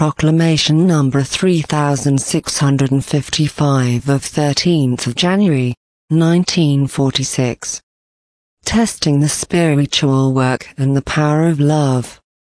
Proclamation number 3655 of 13th of January, 1946. Testing the spiritual work and the power of love.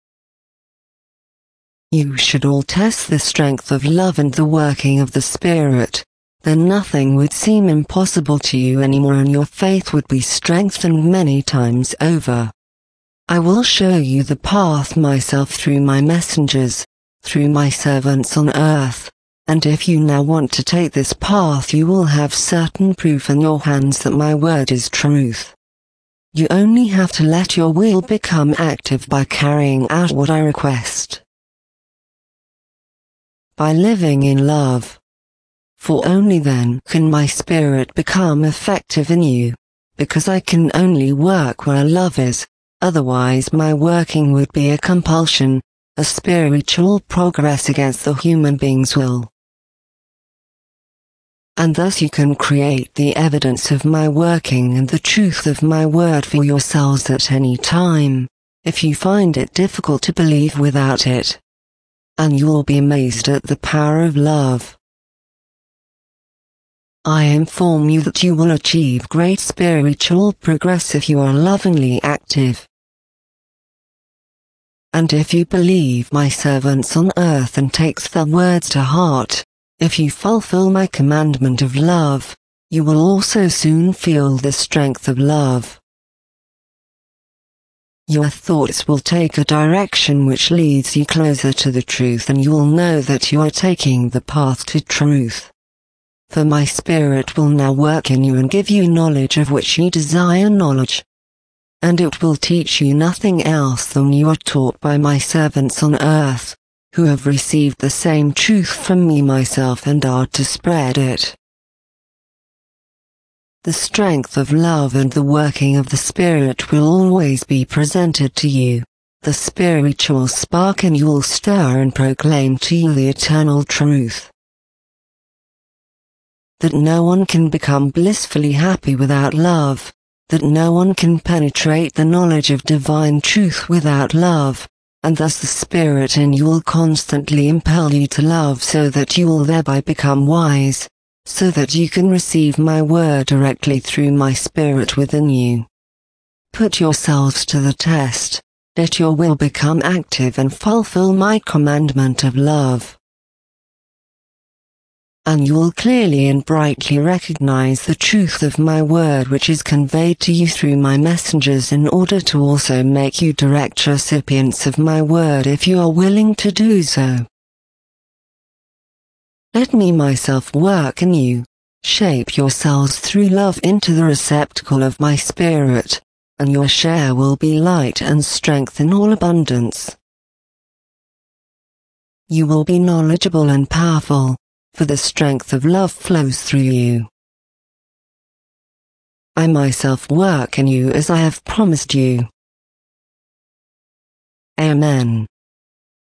You should all test the strength of love and the working of the Spirit. Then nothing would seem impossible to you anymore, and your faith would be strengthened many times over. I will show you the path myself through my messengers, through my servants on earth, and if you now want to take this path, you will have certain proof in your hands that my word is truth. You only have to let your will become active by carrying out what I request. By living in love. For only then can my spirit become effective in you, because I can only work where love is, otherwise my working would be a compulsion, a spiritual progress against the human being's will. And thus you can create the evidence of my working and the truth of my word for yourselves at any time, if you find it difficult to believe without it. And you will be amazed at the power of love. I inform you that you will achieve great spiritual progress if you are lovingly active. And if you believe my servants on earth and takes their words to heart, if you fulfill my commandment of love, you will also soon feel the strength of love. Your thoughts will take a direction which leads you closer to the truth, and you will know that you are taking the path to truth. For my Spirit will now work in you and give you knowledge of which you desire knowledge. And it will teach you nothing else than you are taught by my servants on earth, who have received the same truth from me myself and are to spread it. The strength of love and the working of the Spirit will always be presented to you. The spiritual spark in you will stir and proclaim to you the eternal truth. That no one can become blissfully happy without love, that no one can penetrate the knowledge of divine truth without love, and thus the Spirit in you will constantly impel you to love, so that you will thereby become wise, so that you can receive my word directly through my Spirit within you. Put yourselves to the test, let your will become active and fulfill my commandment of love. And you will clearly and brightly recognize the truth of my word, which is conveyed to you through my messengers, in order to also make you direct recipients of my word if you are willing to do so. Let me myself work in you, shape yourselves through love into the receptacle of my Spirit, and your share will be light and strength in all abundance. You will be knowledgeable and powerful, for the strength of love flows through you. I myself work in you as I have promised you. Amen.